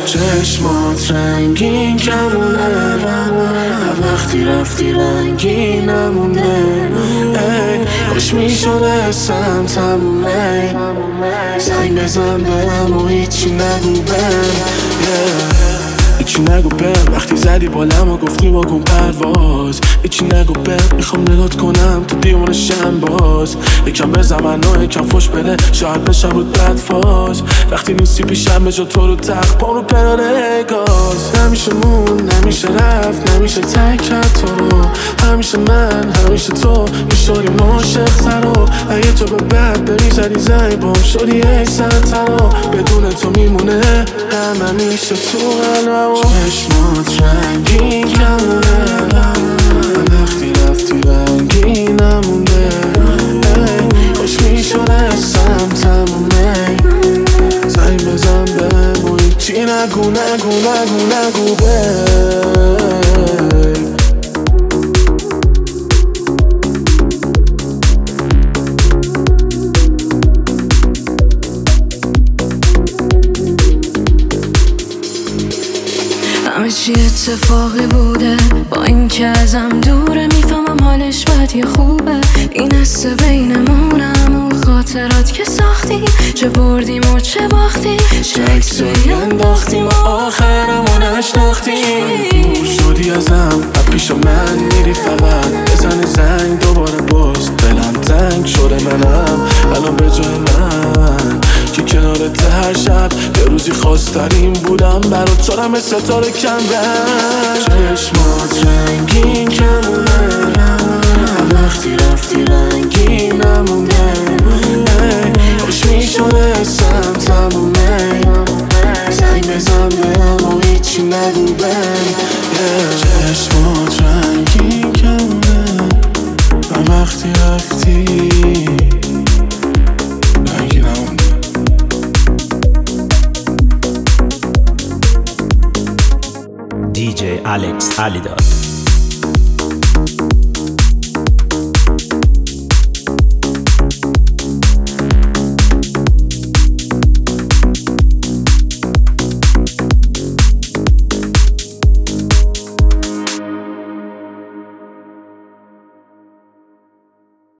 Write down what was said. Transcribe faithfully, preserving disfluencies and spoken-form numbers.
چشمات رنگین کمونه، وقتی رفتی رنگین نمونه. خوش میشد اسم تمومه، زنگ بزن بهم و هیچی نگو بهم، هیچی نگو بهم. وقتی زدی بالم و گفتی با کن پرواز، هیچی نگو بهم. میخوام نگات کنم تو دیوان شم باز، یکم بزن منو یکم فش بده، شاید بشم بود بد فاز. وقتی نیستی پیشم به جا تو رو تخت پا رو پراره گاز. نمیشه مون نمیشه رفت نمیشه تک کرد تو رو، همیشه من همیشه تو میشوری ماشختر رو. اگه تو به بعد بمیزدی زنگ بام شدی ای سنترا، بدون تو میمونه همه میشه تو قلبم. چشمات رنگین کمونه، وقتی رفتی رنگین نمونده. خوش میشد اسم تمومه، زنگ بزن بهم و هیچی نگو نگو نگو نگو بهم. همه چی اتفاقی بوده، با این که ازم دوره میفهمم حالش بد یا خوبه. این حس بینمونم و خاطرات که ساختیم، چه بردیم و چه باختیم، چه عکسایی انداختیم و آخرمو نشناختیم. شدی ازم و پیش من میری فقط، بزن زنگ دوباره باز، دلم تنگ شده منم الان به جای من که کنارت هر شب. یه روزی خواسترین بودم برات چارم ستاره کم رنگ. چشمات رنگین کمونه، وقتی رفتی رنگین نمونه. خوش میشد اسم تمومه، زنگ بزن بهم و هیچی نگو بهم. چشمات رنگین کمونه، وقتی رفتی رنگین نمونه. دی جی Alex Alidad.